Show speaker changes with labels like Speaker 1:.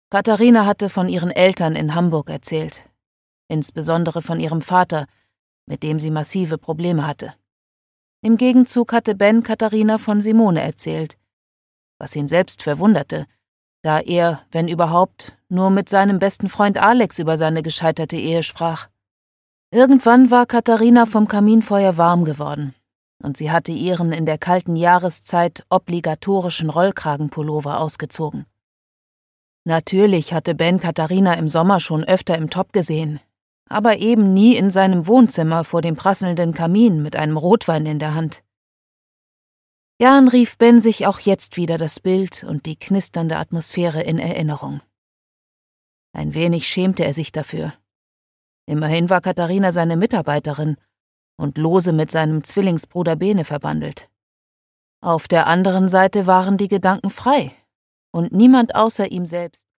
Speaker 1: Katharina hatte von ihren Eltern in Hamburg erzählt, insbesondere von ihrem Vater, mit dem sie massive Probleme hatte. Im Gegenzug hatte Ben Katharina von Simone erzählt, was ihn selbst verwunderte, da er, wenn überhaupt, nur mit seinem besten Freund Alex über seine gescheiterte Ehe sprach. Irgendwann war Katharina vom Kaminfeuer warm geworden, und sie hatte ihren in der kalten Jahreszeit obligatorischen Rollkragenpullover ausgezogen. Natürlich hatte Ben Katharina im Sommer schon öfter im Top gesehen, aber eben nie in seinem Wohnzimmer vor dem prasselnden Kamin mit einem Rotwein in der Hand. Gern rief Ben sich auch jetzt wieder das Bild und die knisternde Atmosphäre in Erinnerung. Ein wenig schämte er sich dafür. Immerhin war Katharina seine Mitarbeiterin und lose mit seinem Zwillingsbruder Bene verbandelt. Auf der anderen Seite waren die Gedanken frei, und niemand außer ihm selbst